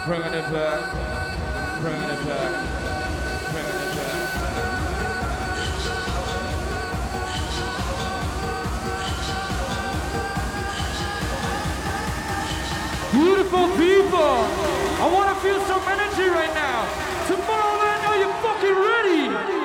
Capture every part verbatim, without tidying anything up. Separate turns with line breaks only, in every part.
Bringing it back, bringing it back, bringing it back. Beautiful people, I want to feel some energy right now. Tomorrowland, are you fucking ready?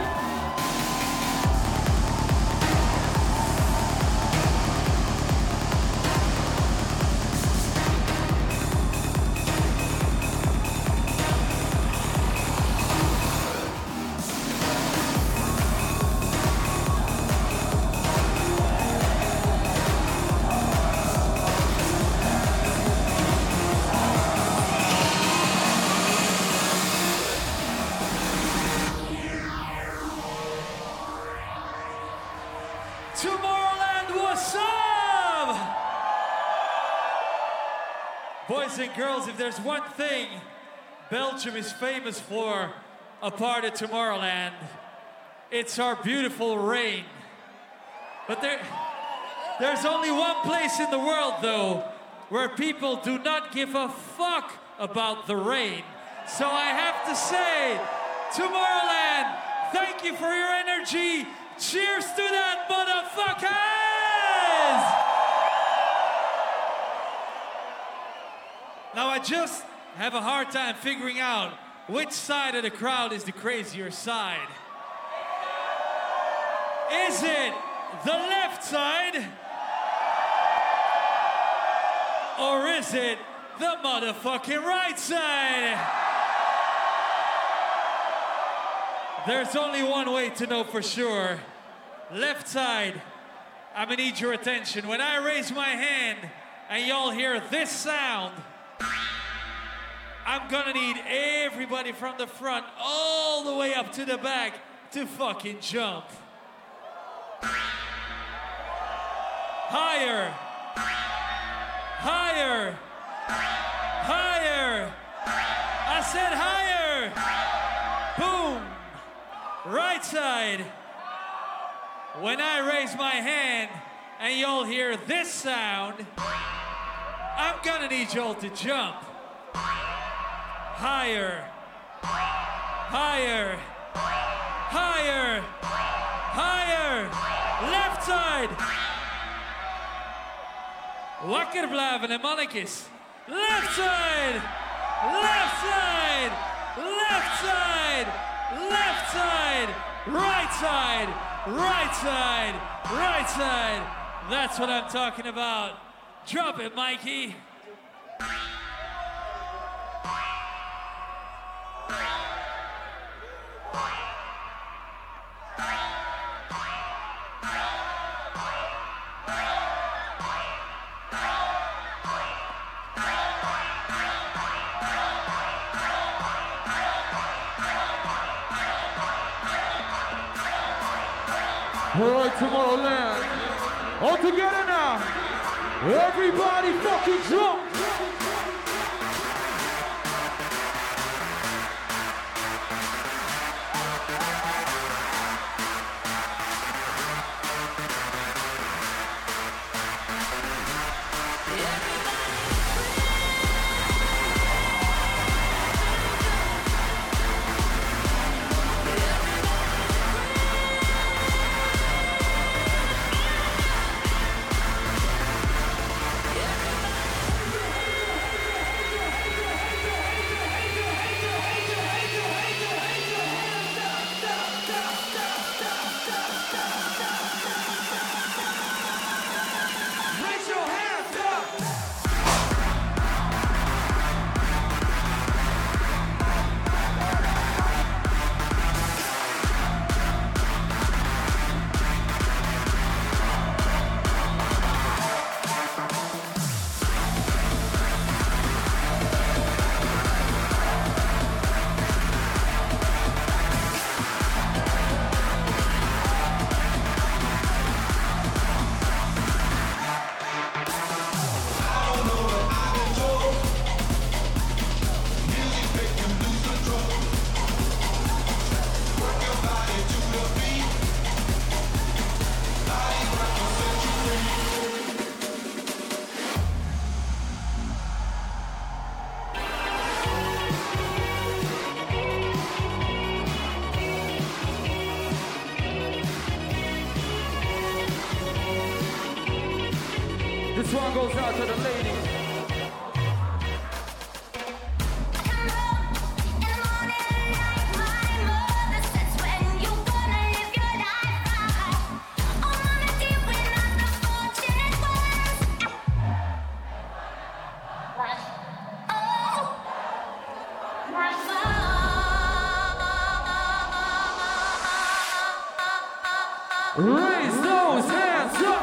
Boys and girls, if there's one thing Belgium is famous for, a part of Tomorrowland, it's our beautiful rain. But there, there's only one place in the world, though, where people do not give a fuck about the rain. So I have to say, Tomorrowland, thank you for your energy. Cheers to that, motherfuckers! Now, I just have a hard time figuring out which side of the crowd is the crazier side. Is it the left side? Or is it the motherfucking right side? There's only one way to know for sure. Left side, I'm gonna need your attention. When I raise my hand and y'all hear this sound, I'm gonna need everybody from the front all the way up to the back to fucking jump. Higher. Higher. Higher. I said higher. Boom. Right side. When I raise my hand and y'all hear this sound, I'm gonna need y'all to jump. Higher, higher, higher, higher, left side. Wakker blijven en mannetjes. Left side, left side, left side, left side, right side, right side, right side. That's what I'm talking about. Drop it, Mikey. All right, Tomorrowland. All together now. Everybody fucking jump.
This one goes out to the ladies. Raise those hands up!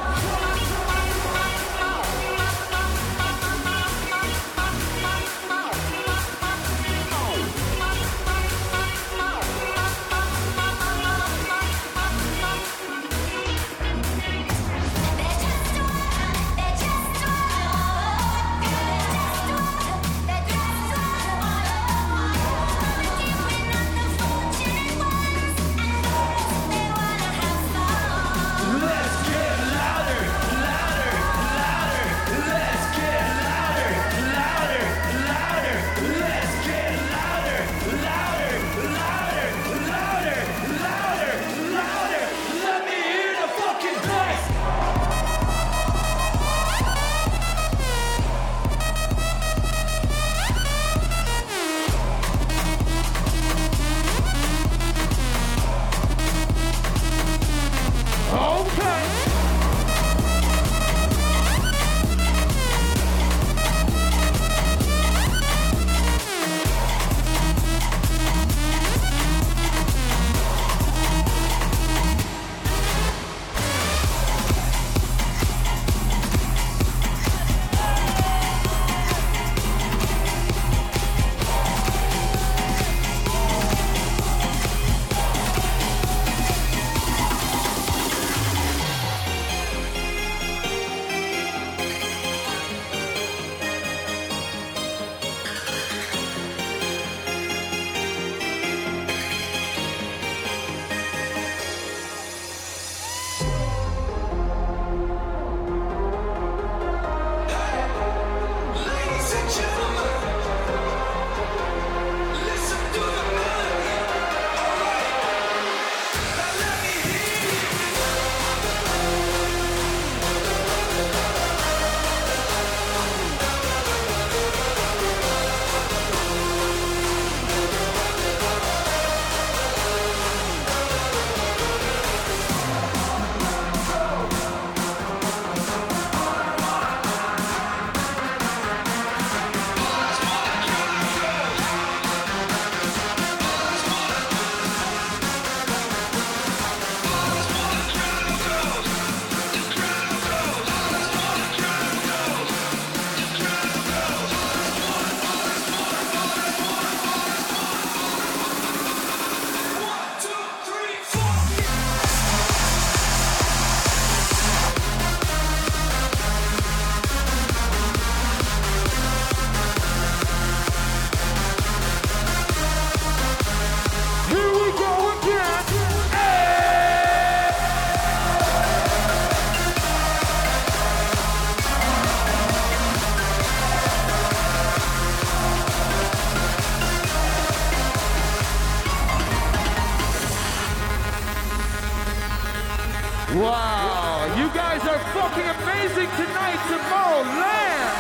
Wow, you guys are fucking amazing tonight, Tomorrowland!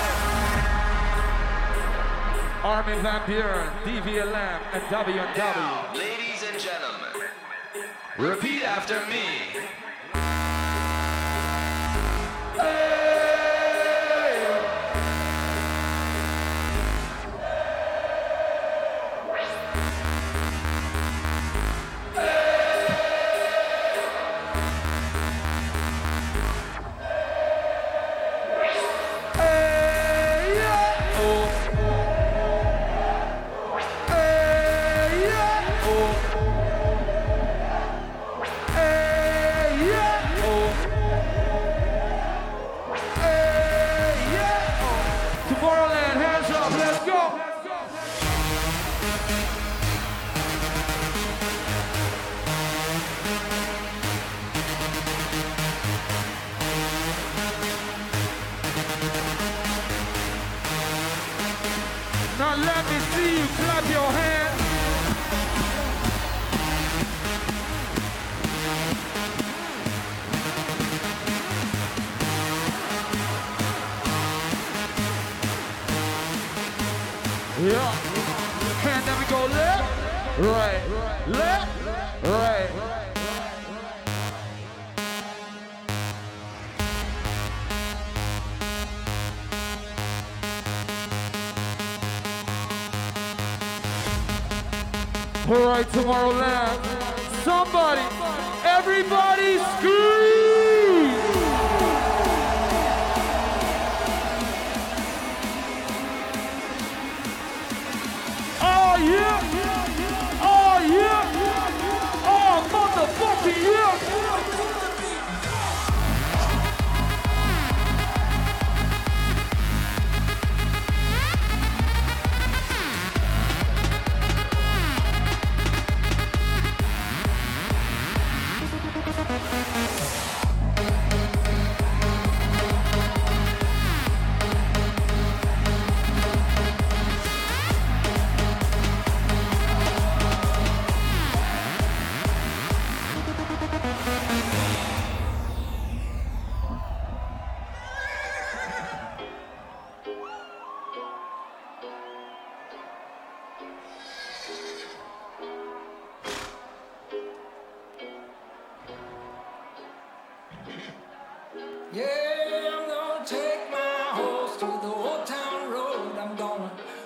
Armin van Buuren, D V L M, and W and W.
Now, ladies and gentlemen, repeat after me.
Hey! right, left, right. All right, Tomorrowland. Somebody, everybody scream! Oh yeah! Oh yeah! Oh motherfucking yeah!
Yeah, I'm gonna take my horse to the old town road. I'm gonna,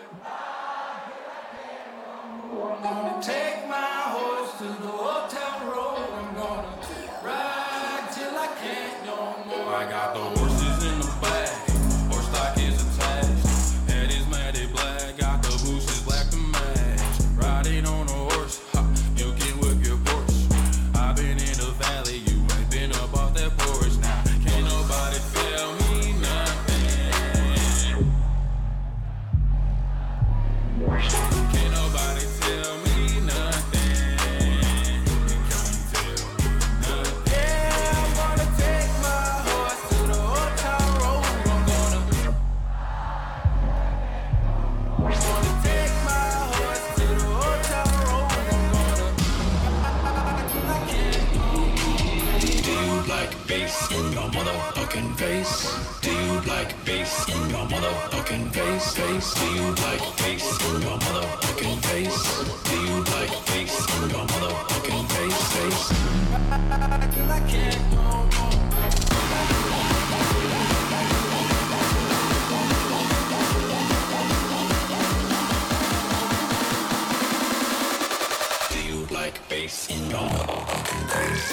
I'm gonna take my horse to the old town road. I'm gonna ride till I can't no more.
I got the horses in the back, horse stock is attached. Head is matted black, got the bushes black to match. Riding on a horse, ha, you can whip your Porsche. I've been in the valley, you ain't been up off that porch now. Can't nobody tell me nothing. Can't nobody tell me nothing. Can't tell me nothing. Yeah, I'm gonna take my horse to the old town road. I'm gonna, gonna take my horse to the old town road. I'm gonna, I can't.
Do you like bass in your motherfucking face? Do you like bass in your motherfucking face? Face? Do you like bass in your motherfucking face? Do you like bass in your motherfucking face? Face?
I can't no more.
Do you like bass in your motherfucking face?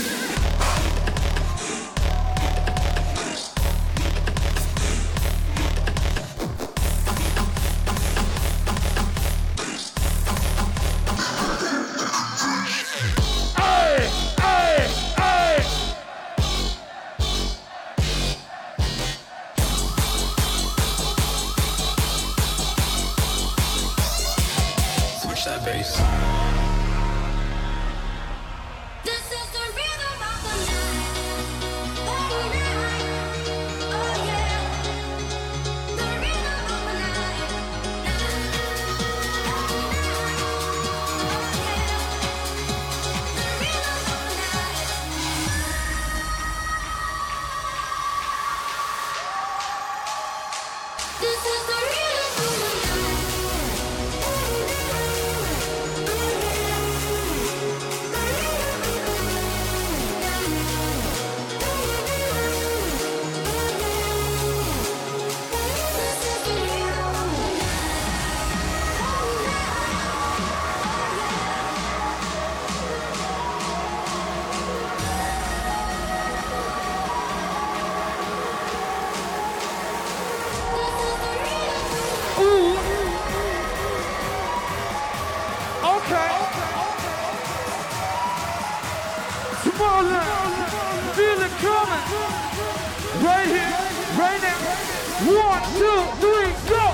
Hey, hey, hey!
Switch that bass.
This is the rhythm of the night. Oh, night. Oh, yeah. The rhythm of the night. Night. Oh, night. Oh, yeah. The rhythm of the night. This is the rhythm of the night. Oh,
Ooh. Okay. Tomorrowland. Feel it coming. Right here, right now. One, two, three, go.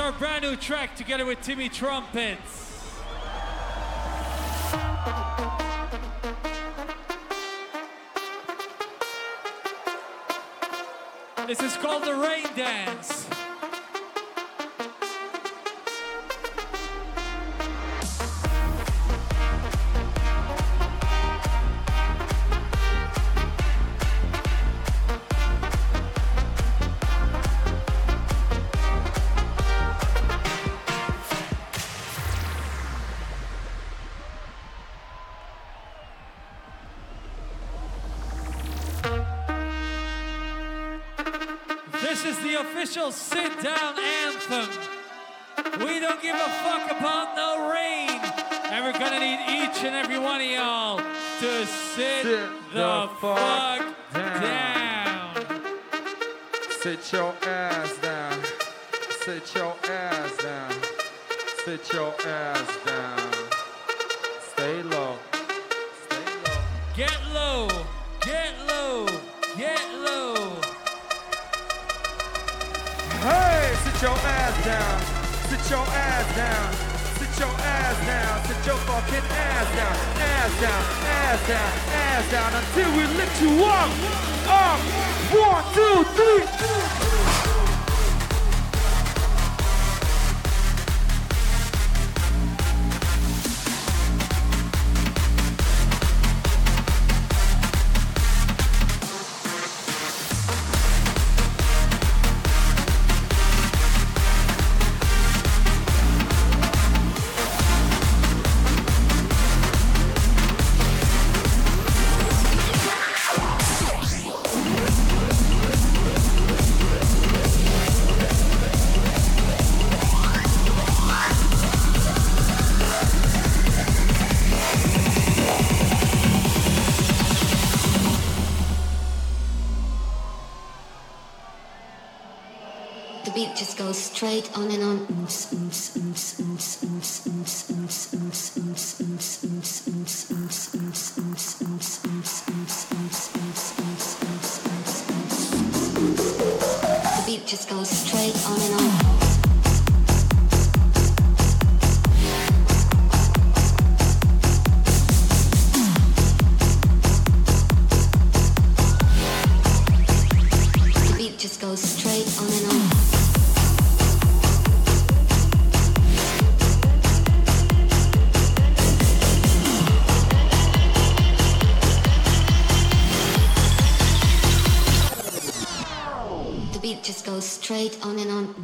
our brand new track together with Timmy Trumpets. This is called the Rain Dance. This is the official sit-down anthem. We don't give a fuck about no rain. And we're gonna need each and every one of y'all to sit, sit the, the fuck, fuck down. down.
Sit your ass down. Sit your ass down. Sit your ass down. Stay low. Stay low.
Get low. Get low. Get low.
Hey, sit your ass down, sit your ass down, sit your ass down, sit your fucking ass down, ass down, ass down, ass down, until we lift you up, up, one, two, three.
Just goes straight on and on. The beat just goes straight on and on. The beat just goes straight on and on. Just goes straight on and on.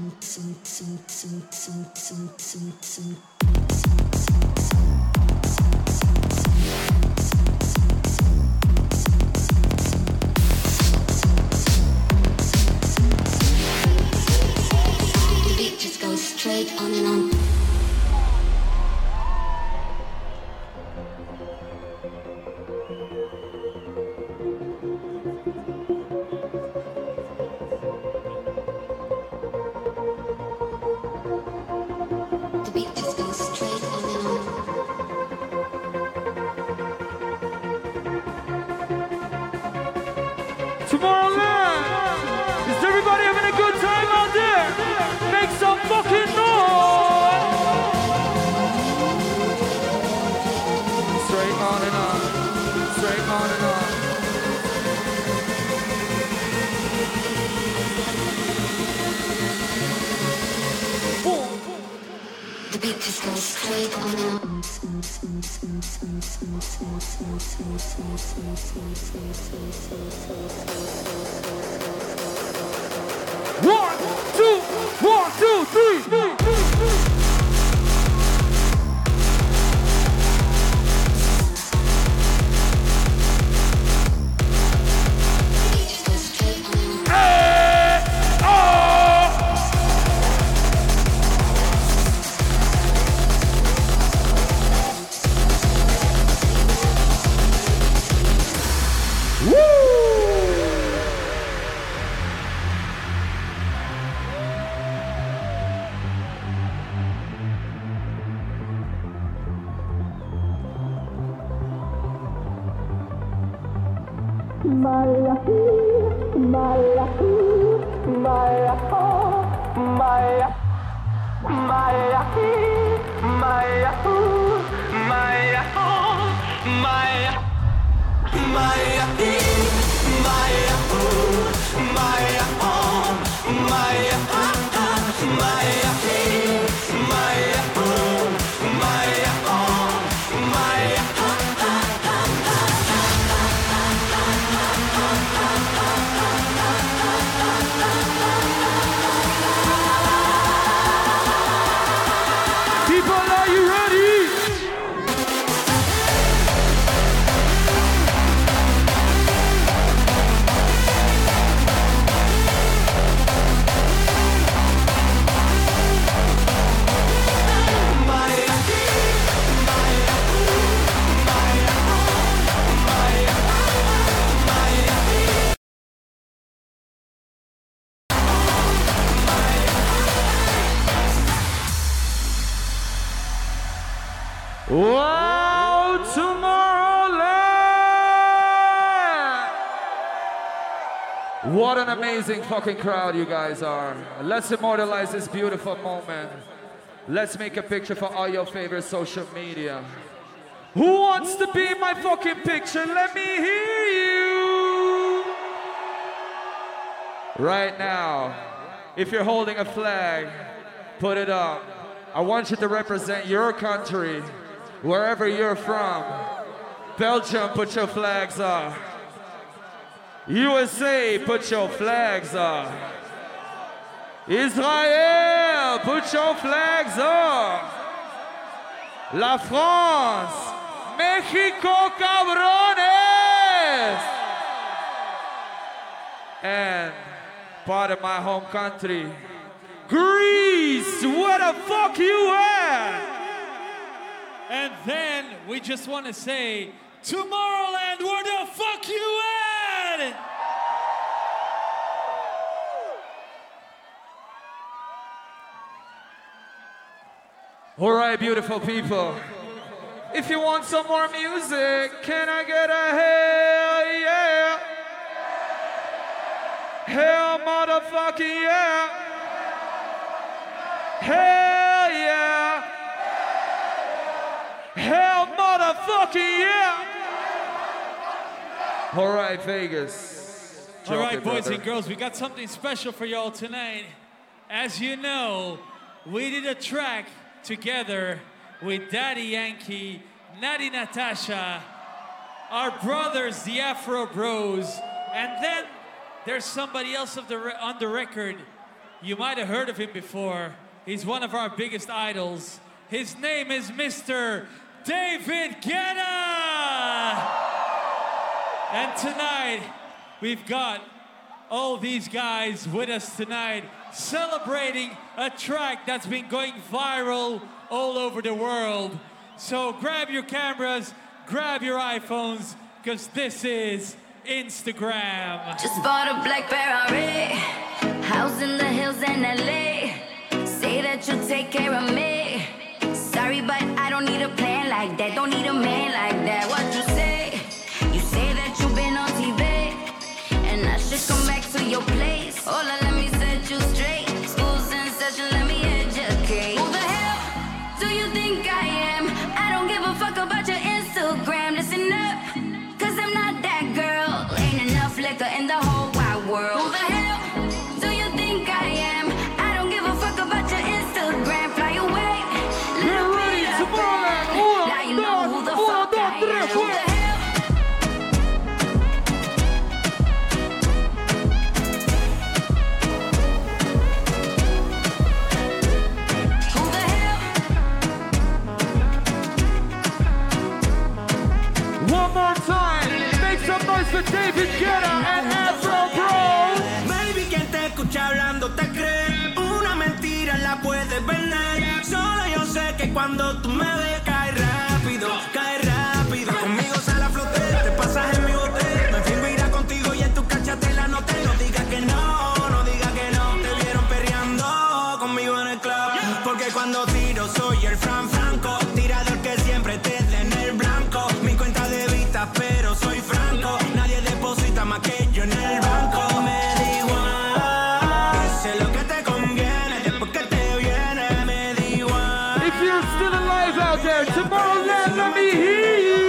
The beat just goes straight on and on.
One, two, one, two, three. Maya, Maya, Maya, Maya, Maya, Maya, Maya, Maya, people, are you ready? Wow, Tomorrowland! What an amazing fucking crowd you guys are. Let's immortalize this beautiful moment. Let's make a picture for all your favorite social media. Who wants to be in my fucking picture? Let me hear you! Right now, if you're holding a flag, put it up. I want you to represent your country. Wherever you're from. Belgium, put your flags up. U S A, put your flags up. Israel, put your flags up. La France, Mexico, cabrones. And part of my home country, Greece, where the fuck you at?
And then we just want to say, Tomorrowland, where the fuck you at?
All right, beautiful people. If you want some more music, can I get a hell yeah? Hell motherfucking yeah. Hell yeah. Hell motherfucking yeah. All right, Vegas.
All right,
it,
boys
brother.
and girls, we got something special for y'all tonight. As you know, we did a track together with Daddy Yankee, Natty Natasha, our brothers, the Afro Bros, and then there's somebody else of the re- on the record. You might have heard of him before. He's one of our biggest idols. His name is Mister David Guetta! And tonight, we've got all these guys with us tonight celebrating a track that's been going viral all over the world. So grab your cameras, grab your iPhones, because this is Instagram.
Just bought a black Ferrari, house in the hills in L A. Say that you'll take care of me. Sorry, but I don't need a plan like that. Don't need a man like that. What you say? You say that you've been on T V, and I should come back to your place. Hola, let me set you straight. School's in session, let me educate. Who the hell do you think I am? I don't give a fuck about your Instagram. Listen up, cause I'm not that girl. Ain't enough liquor in the whole wide world. Who the hell do you think I am? I don't give a fuck about your Instagram. Fly away, little bit of fun. Now you know who the fuck I am. Who the hell? Who the hell?
One more time, make some noise for David Guetta and Afro Bros.
Baby, quien te escucha hablando te cree. Una mentira la puedes vender. Solo yo sé que cuando tú me ves cae rápido, cae rápido. Conmigo sale a flote, te pasas en mi bote. Me firmo irá contigo y en tu cancha te la noté. No digas que no, no digas que no. Te vieron perreando conmigo en el club. Porque cuando tiro soy el Fran Franco. Tirador que siempre te da en el blanco. Mi cuenta de vista, pero soy franco. Nadie deposita más que yo en el banco. Me da igual, sé lo que te conviene. Después que te viene, me
out there. Tomorrowland, let me hear you.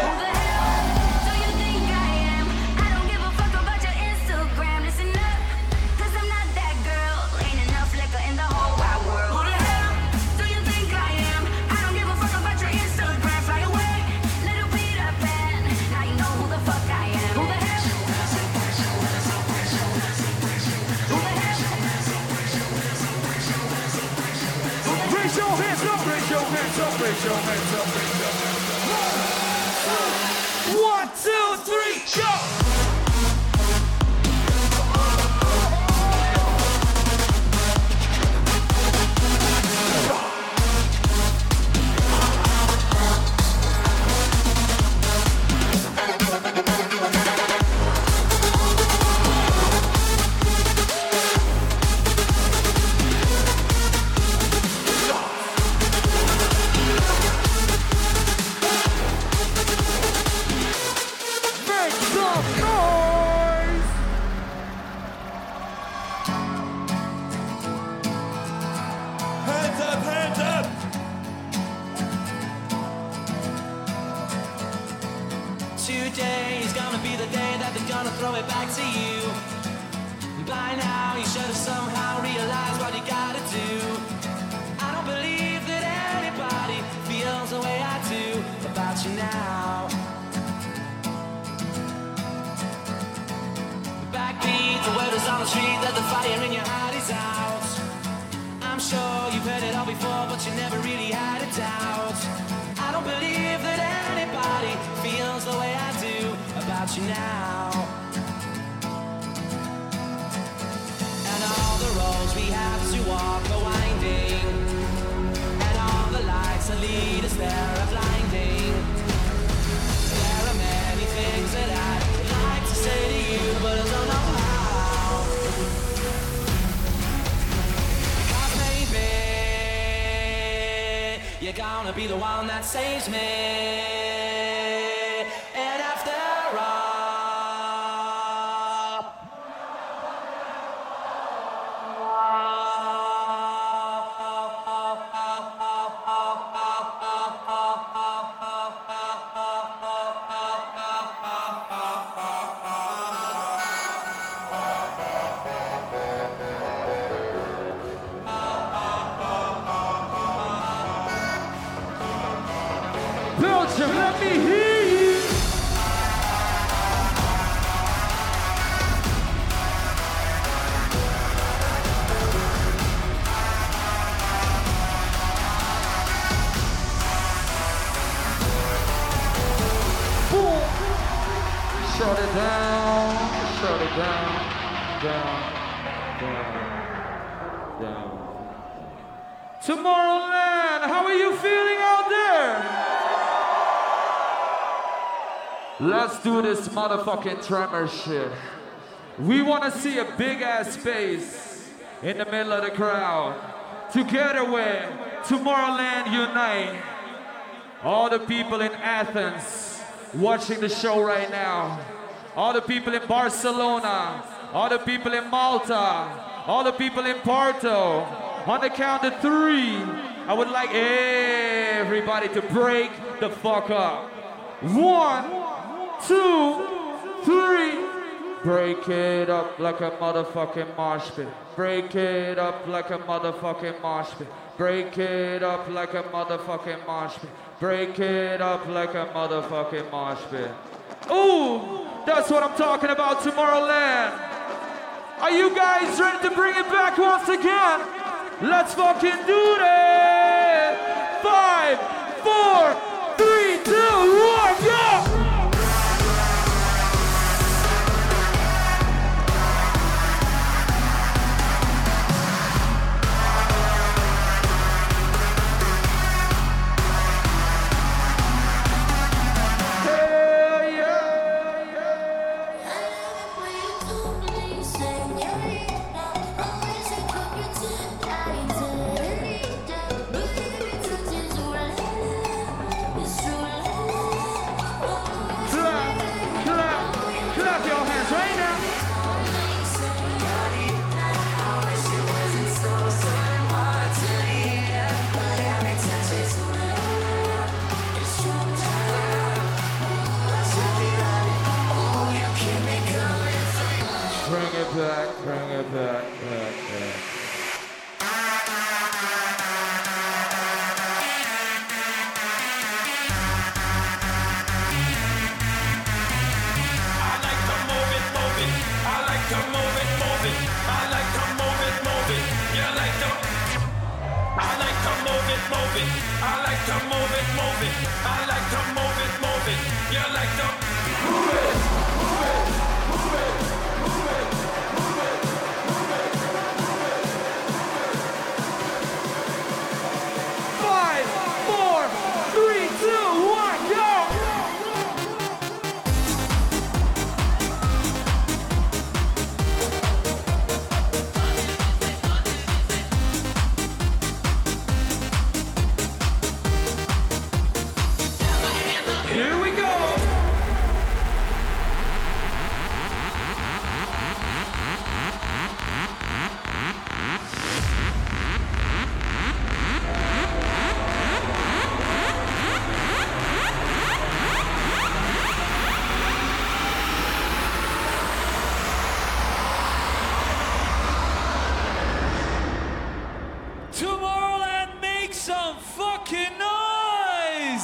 Raise your hands up, raise your hands up, raise your hands up, raise your hands up. One, two, three, go!
Today is gonna be the day that they're gonna throw it back to you. By now, you should have somehow realized what you gotta do. I don't believe that anybody feels the way I do about you now. The backbeat, the word is on the street that the fire in your heart is out. I'm sure you've heard it all before, but you never really had a doubt. I don't believe that anybody feels the way I do about you now. And all the roads we have to walk are winding, and all the lights that lead us there are blinding. There are many things that I'd like to say to you, but I don't know how. Because maybe you're gonna be the one that saves me. And after all,
Belgium, let me hear you. Boom. Shut it down, shut it down, down, down, down. Tomorrowland, how are you feeling out there? Let's do this motherfucking tremor shit. We want to see a big ass space in the middle of the crowd. Together with Tomorrowland Unite. All the people in Athens watching the show right now. All the people in Barcelona. All the people in Malta. All the people in Porto. On the count of three, I would like everybody to break the fuck up. One. Two, three. Break it up like a motherfucking mosh pit. Break it up like a motherfucking mosh pit. Break it up like a motherfucking mosh pit. Break it up like a motherfucking mosh pit. Ooh, that's what I'm talking about, Tomorrowland. Are you guys ready to bring it back once again? Let's fucking do that. Five, four, three, two, one, go!
Señorita, always a
uh, uh, uh. Five, four, three, two, one, go! Here we go!
Tomorrowland, make some fucking noise!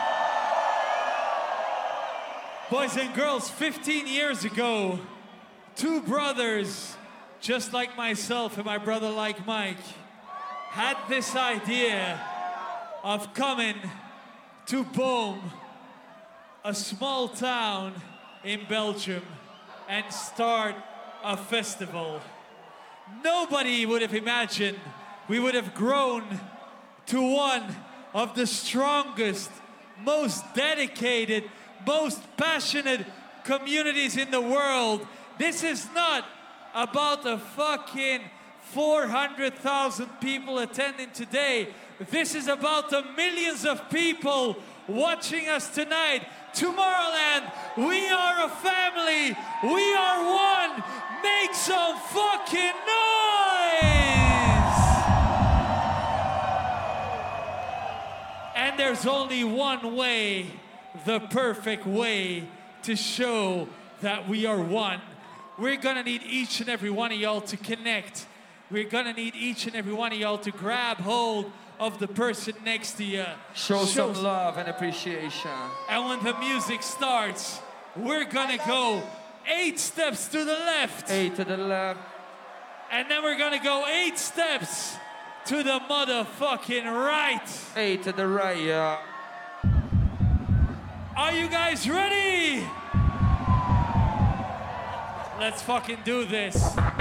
Boys and girls, fifteen years ago, two brothers, just like myself and my brother like Mike, had this idea of coming to Boom, a small town in Belgium, and start a festival. Nobody would have imagined we would have grown to one of the strongest, most dedicated, most passionate communities in the world. This is not about the fucking four hundred thousand people attending today. This is about the millions of people watching us tonight. Tomorrowland, we are a family. We are one. Make some fucking noise! And there's only one way, the perfect way to show that we are one. We're gonna need each and every one of y'all to connect. We're gonna need each and every one of y'all to grab hold of the person next to you.
Show some love and appreciation.
And when the music starts, we're gonna go eight steps to the left.
Eight to the left.
And then we're gonna go eight steps to the motherfucking right.
Eight to the right, yeah.
Are you guys ready? Let's fucking do this.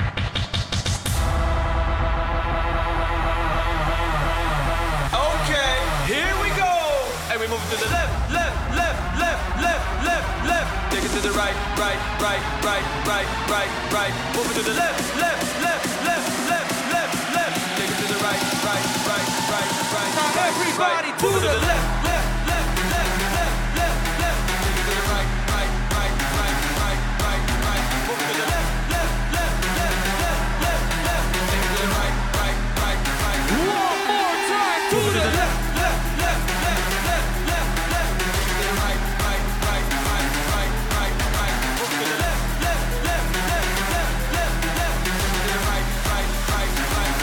Okay, here we go. And we move to the left, left, left, left, left, left, left. Take it to the right, right, right, right, right, right, right. Move it to the left, left, left, left, left, left, left. Take it to the right, right, right, right, right.
Now
right,
everybody
right.
to
Move it
the
to the left, left, left, left, left, left, left. Take it to the right, right, right, right, right, right, right. Move it to the left, left, left, left, left, left, left. Take it to the right, right, right, right.
One more time to
Move it to
the
the left, left, left, left, left, left, left. Take it to the right, right, right, right, right, right, right. Move it to the left, left, left, left, left, left, left. Take it to the right, right, right, right.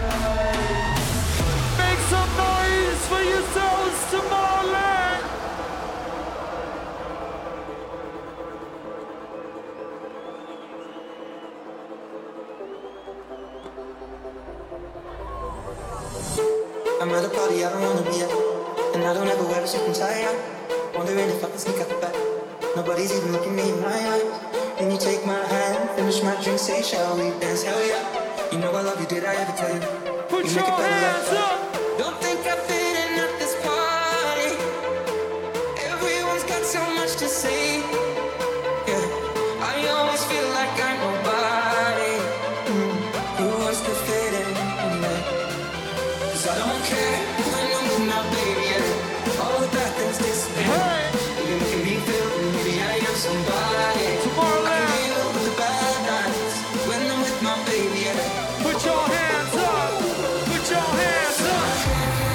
Make some noise for yourselves, Tomorrowland!
I'm at a party I don't wanna be at, and I don't ever wear a suit and tie. I'm wondering if I can sneak out the back. Nobody's even looking me in my eyes. When you take my hand, finish my drink, say, shall we dance? Hell yeah. You know I love you, did I ever tell you?
Put
You
your
make it better
hands
like that.
up!
Don't think I fit in at this party. Everyone's got so much to say. Yeah, I always feel like I'm nobody. Mm, who wants to fit in? Yeah. Cause I don't care when I'm with my baby. Yeah. All the bad things disappear.
Hey!
You're making me feel that maybe I am somebody.
Tomorrowland.
I can deal with the bad nights when I'm with my baby. Yeah.
Put your hands up! Put your hands up!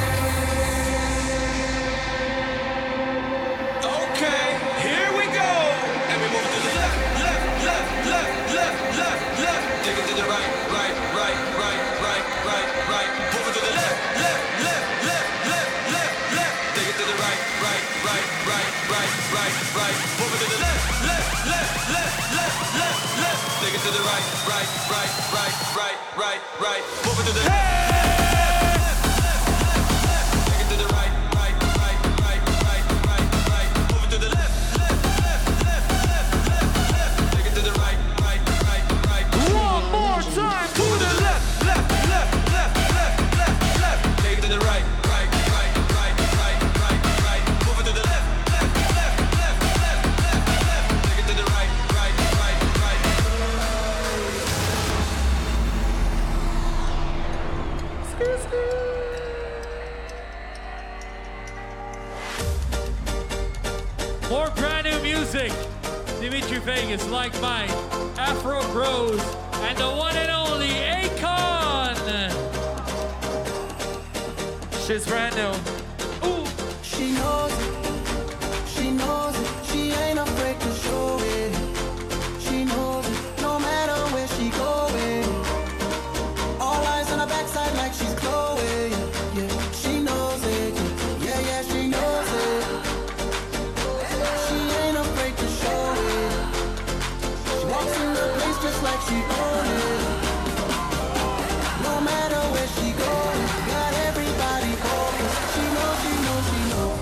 the right, right, right, right, right, right, right. Move it to the left, left, left, left, left, left, left. Take it to the right, right, right, right, right, right, right. Move it to the left, left, left, left, left. Take it to the right, right, right, right, right, right, right. Move it to the left, left, left, left, left, left, left. Take it to the right, right, right, right.
One more time to the left, left, left, left, left, left, left.
Take it to the right, right, right, right, right, right, right. Move it to the left, left, left, left, left, left, left. Take it to the right, right, right, right.
More brand new music. Dimitri Vegas, like mine, Afro Bros, and the one and only Akon.
Shit's brand new.
Ooh.
She knows it, she knows it, she ain't afraid to show it. She knows it, no matter where she going. All eyes on her backside like she's Chloe. Yeah, she knows it, yeah, yeah, she knows it. She ain't afraid to show it. She walks in the place just like she own it. No matter where she goes, got everybody focused. She knows, she knows, she knows.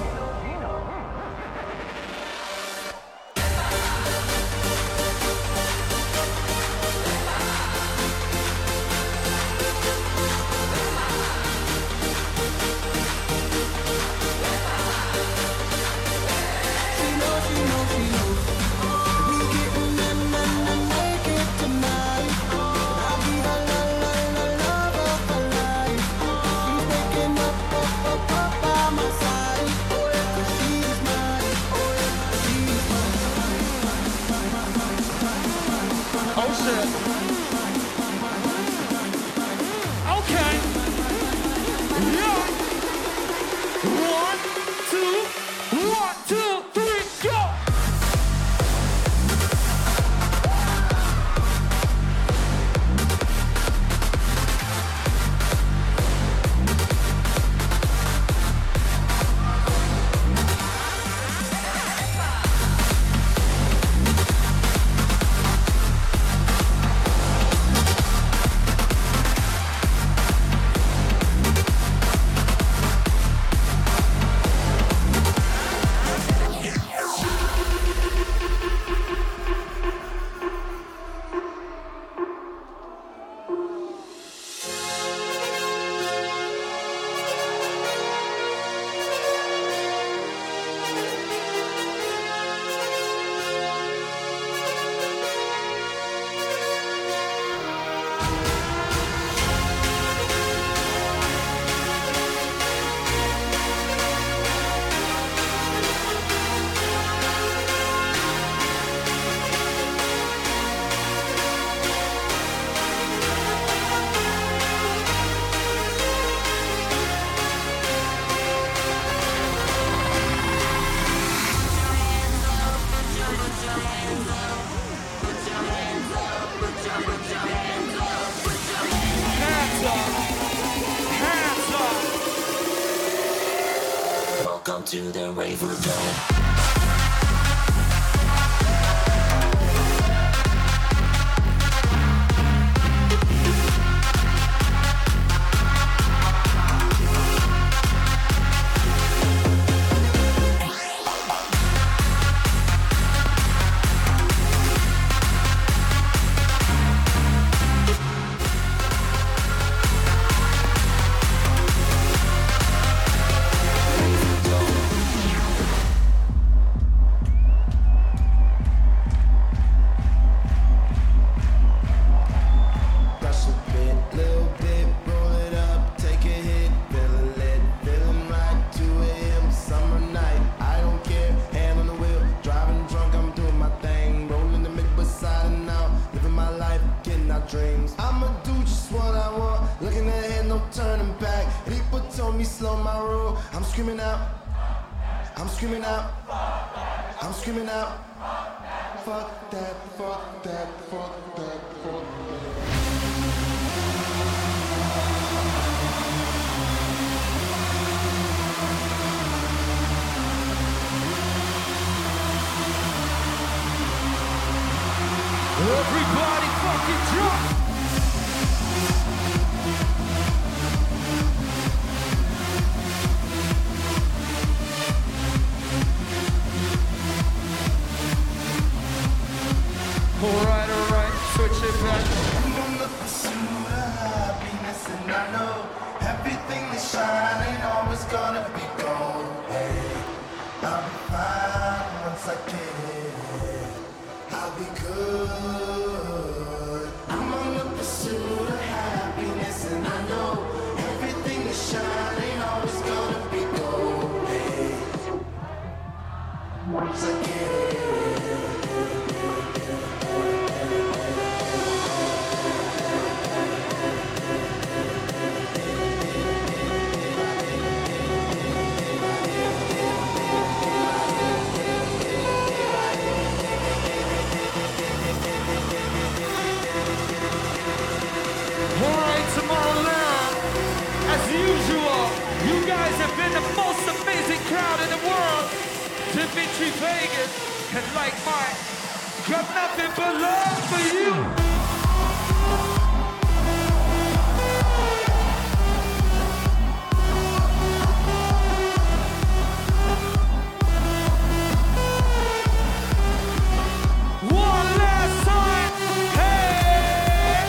She knows, she knows, she knows. We getting them and them make it tonight. I'll be her la la la love of her life. She's waking up, up, up, up by my side. 'Cause she's mine, she's mine.
Oh shit. Okay. Yeah. One, two, one, two, three, go. Hands up. Hands up.
Welcome to the Raver Dome.
Brush a bit, little bit, roll it up, take a hit, feeling lit, feeling right, two a.m. summer night, I don't care, hand on the wheel, driving drunk, I'm doing my thing, rolling the mid beside and out, living my life, getting our dreams. I'ma do just what I want, looking ahead, no turning back. People told me slow my roll, I'm screaming out, I'm screaming out, I'm screaming out. Fuck that, fuck that, fuck that, fuck that.
Everybody fucking drunk. Alright, alright, switch it back.
I'm on the pursuit of happiness, and I know everything that shines ain't always gonna be gold. Hey, I'll be fine once I get it. I'll be good. I'm on the pursuit of happiness, and I know everything that shines ain't always gonna be gold. Hey, once I get it.
You guys have been the most amazing crowd in the world. Dimitri Vegas and like mine, got nothing but love for you. One last time, hey!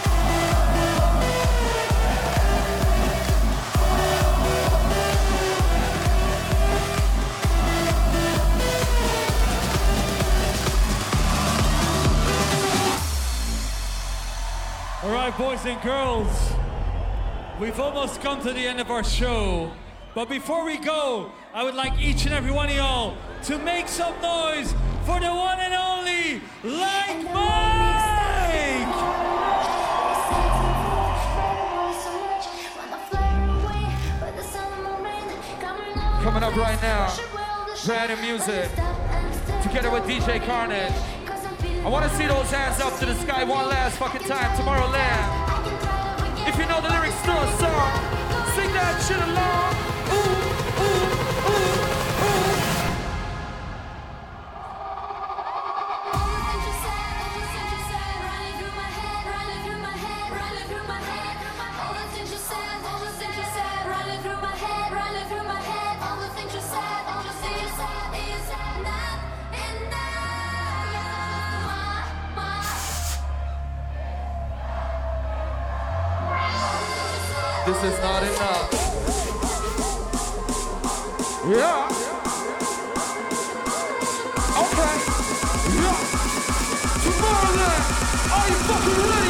All right, boys and girls, we've almost come to the end of our show. But before we go, I would like each and every one of y'all to make some noise for the one and only Like Mike!
Coming up right now, brand new music, together with D J Carnage. I want to see those hands up to the sky one last fucking time, Tomorrowland. If you know the lyrics to a song, sing that shit along. Ooh, ooh, ooh, ooh. This is not enough. Yeah. Okay. Yeah. Tomorrowland. Are you fucking ready?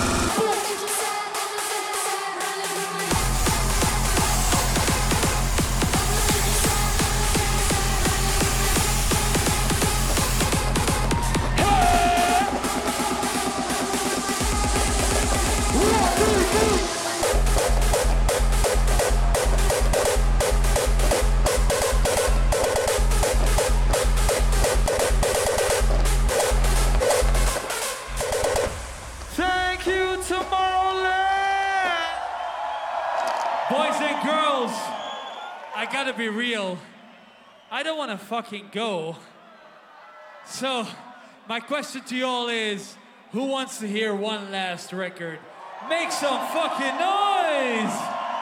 I gotta be real. I don't wanna fucking go. So, my question to you all is, who wants to hear one last record? Make some fucking noise!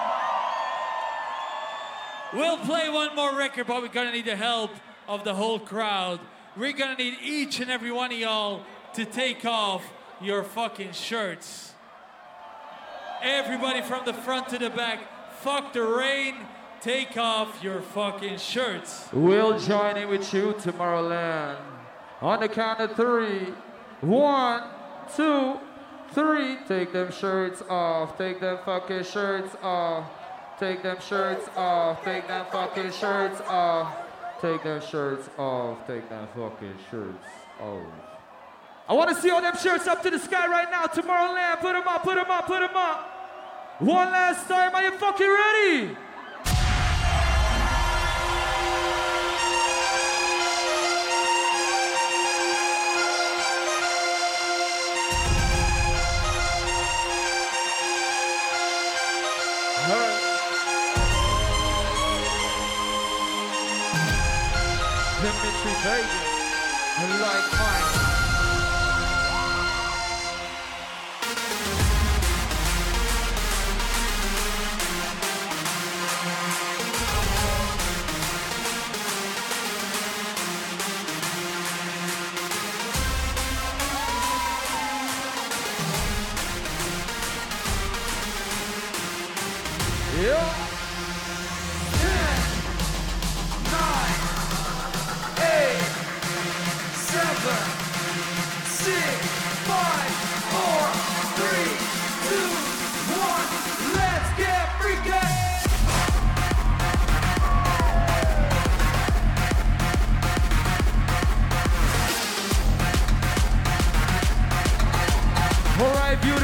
We'll play one more record, but we're gonna need the help of the whole crowd. We're gonna need each and every one of y'all to take off your fucking shirts. Everybody from the front to the back, fuck the rain, take off your fucking shirts.
We'll join in with you, Tomorrowland. On the count of three. One, two, three. Take them shirts off. Take them fucking shirts off. Take them shirts off. Take them fucking shirts off. Take them shirts off. Take them fucking shirts off. I want to see all them shirts up to the sky right now, Tomorrowland. Put them up, put them up, put them up. One last time. Are you fucking ready? Dimitri Vegas, like mine.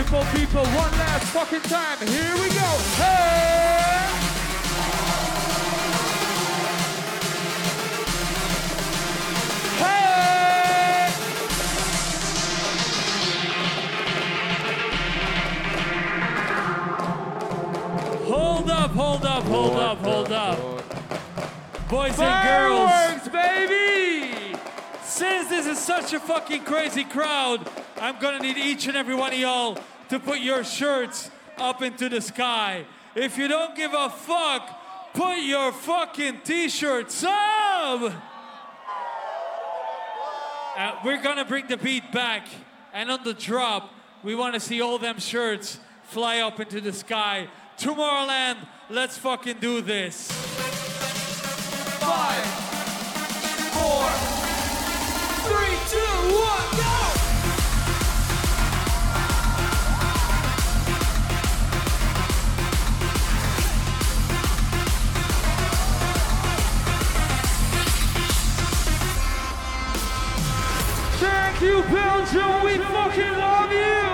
beautiful people one last fucking time. Here we go. Hey! Hey!
Hold up, hold up, hold up, hold up. Boys and
Fireworks,
girls,
baby!
since this is such a fucking crazy crowd, I'm gonna need each and every one of y'all to put your shirts up into the sky. If you don't give a fuck, put your fucking t-shirts up! Uh, we're gonna bring the beat back, and on the drop, we wanna see all them shirts fly up into the sky. Tomorrowland, let's fucking do this.
Five, four, three, two, one, go! Thank you, Belgium. We fucking love you.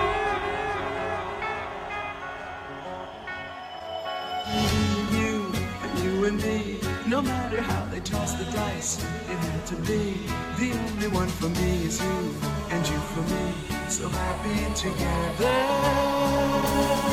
You, you and me, no matter how they toss the dice, it had to be. The only one for me is you, and you for me, so happy together.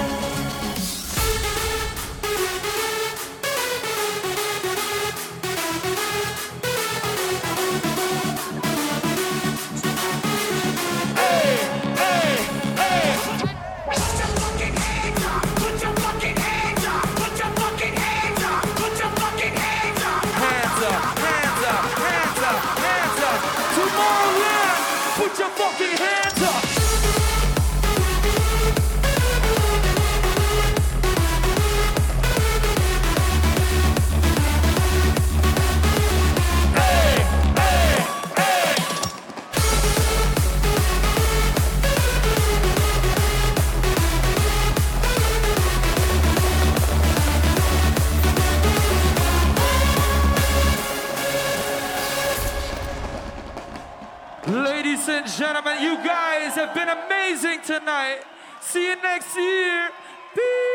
Hands up, hands up, hands up, hands up. Tomorrowland, put your fucking hands up. Ladies and gentlemen, you guys have been amazing tonight. See you next year. Peace.